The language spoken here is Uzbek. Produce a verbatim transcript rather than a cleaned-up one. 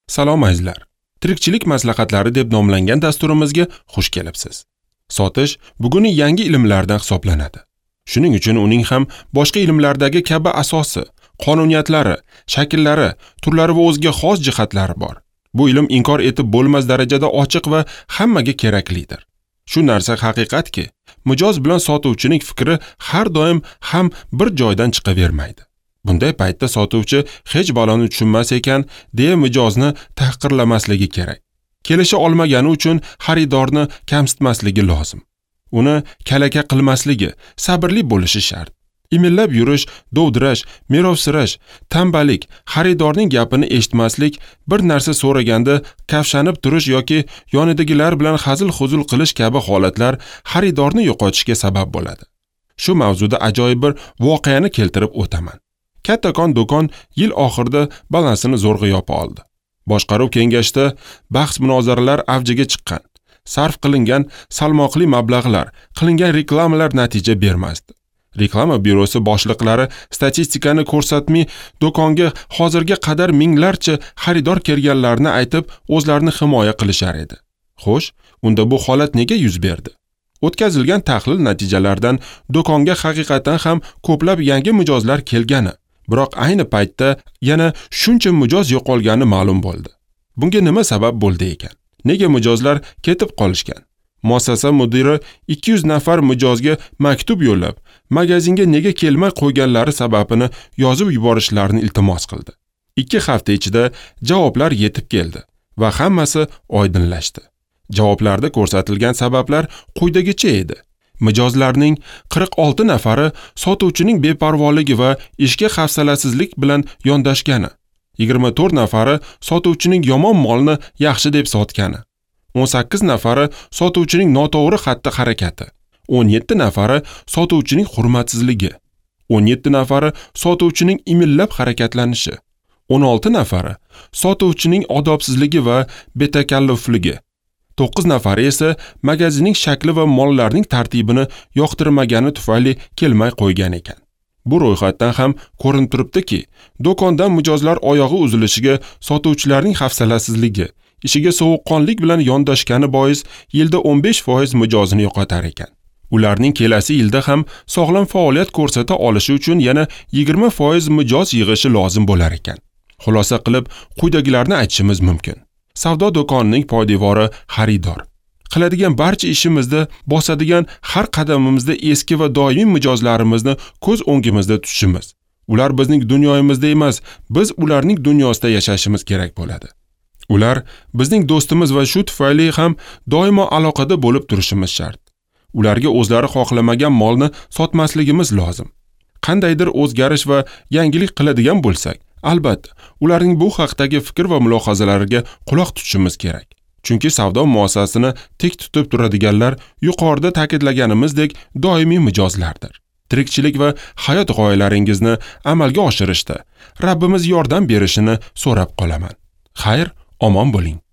Salom azizlar. Tirikchilik maslahatlari deb nomlangan dasturimizga xush kelibsiz. Sotish bugungi yangi ilmlardan hisoblanadi. Shuning uchun uning ham boshqa ilmlardagi kabi asosi, qonuniyatlari, shakllari, turlari va o'ziga xos jihatlari bor. Bu ilm inkor etib bo'lmas darajada ochiq va hammaga keraklidir. Shu narsa haqiqatki, mijoz bilan sotuvchining fikri har doim ham bir joydan chiqavermaydi. Bunday paytda sotuvchi hech baloni tushunmas ekan, deya mijozni tahqirlamasligi kerak. Kelisha olmagani uchun xaridorni kamsitmasligi lozim. Uni kalaka qilmasligi, sabrli bo'lishi shart. Imillab yurish, dovdirash, merovsirash, tambalik, xaridorning gapini eshitmaslik, bir narsa so'raganda kavshanib turish yoki yonidagilar bilan hazil-huzul qilish kabi holatlar xaridorni yo'qotishga sabab bo'ladi. Shu mavzuda ajoyib bir voqeani keltirib o'taman. Kattakon do'kon yil oxirida balansini zo'rg'a yopa oldi. Boshqaruv kengashida bahs-munozaralar avjiga chiqqan. Sarf qilingan salmoqli mablag'lar, qilingan reklamalar natija bermasdi. Reklama byurosi boshliqlari statistikani ko'rsatmay do'konga hozirga qadar minglarcha xaridor kelganlarni aytib, o'zlarini himoya qilishar edi. Xo'sh, unda bu holat nega yuz berdi? O'tkazilgan tahlil natijalaridan do'konga haqiqatan ham ko'plab yangi mijozlar kelgani, biroq ayni paytda yana shuncha mijoz yo'qolgani ma'lum bo'ldi. Bunga nima sabab bo'ldi ekan? Nega mijozlar ketib qolishgan? Muassasa mudiri ikki yuz nafar mijozga maktub yo'llab, magazinga nega kelmay qo'yganlari sababini yozib yuborishlarini iltimos qildi. ikki hafta ichida javoblar yetib keldi va hammasi oydinlashdi. Javoblarda ko'rsatilgan sabablar quyidagicha edi. Mijozlarning qirq olti nafari sotuvchining beparvoligi va ishga hafsalasizlik bilan yondashgani, yigirma to'rt nafari sotuvchining yomon molni yaxshi deb sotgani, o'n sakkiz nafari sotuvchining noto'g'ri xatti-harakati, o'n yetti nafari sotuvchining hurmatsizligi, o'n yetti nafari sotuvchining imillab harakatlanishi, o'n olti nafari sotuvchining odobsizligi va betakallufligi, to'qqiz nafari esa magazinning shakli va mollarning tartibini yoqtirmagani tufayli kelmay qo'ygan ekan. Bu ro'yxatdan ham ko'rinib turibdiki, do'kondan mijozlar oyog'i uzilishiga sotuvchilarning hafsalasizligi, ishiga sovuqqonlik bilan yondashgani bois yilda o'n besh foiz mijozini yo'qotar ekan. Ularning kelasi yilda ham sog'lom faoliyat ko'rsata olishi uchun yana yigirma foiz mijoz yig'ishi lozim bo'lar ekan. Xulosa qilib, quyidagilarni aytishimiz mumkin. Savdo do'konining poydevori xaridor. Qiladigan barcha ishimizda, bosadigan har qadamimizda eski va doimiy mijozlarimizni ko'z o'ngimizda tutishimiz. Ular bizning dunyoyimizda emas, biz ularning dunyosida yashashimiz kerak bo'ladi. Ular bizning do'stimiz va shu tufayli ham doimo aloqada bo'lib turishimiz shart. Ularga o'zlari xohlamagan molni sotmasligimiz lozim. Qandaydir o'zgarish va yangilik qiladigan bo'lsak, albatta, ularning bu haqdagi fikr va mulohazalariga quloq tutishimiz kerak. Chunki savdo muassasasini tik tutib turadiganlar yuqorida ta'kidlaganimizdek doimiy mijozlardir. Tirikchilik va hayot g'oyalaringizni amalga oshirishda Rabbimiz yordam berishini so'rab qolaman. Xayr, omon bo'ling.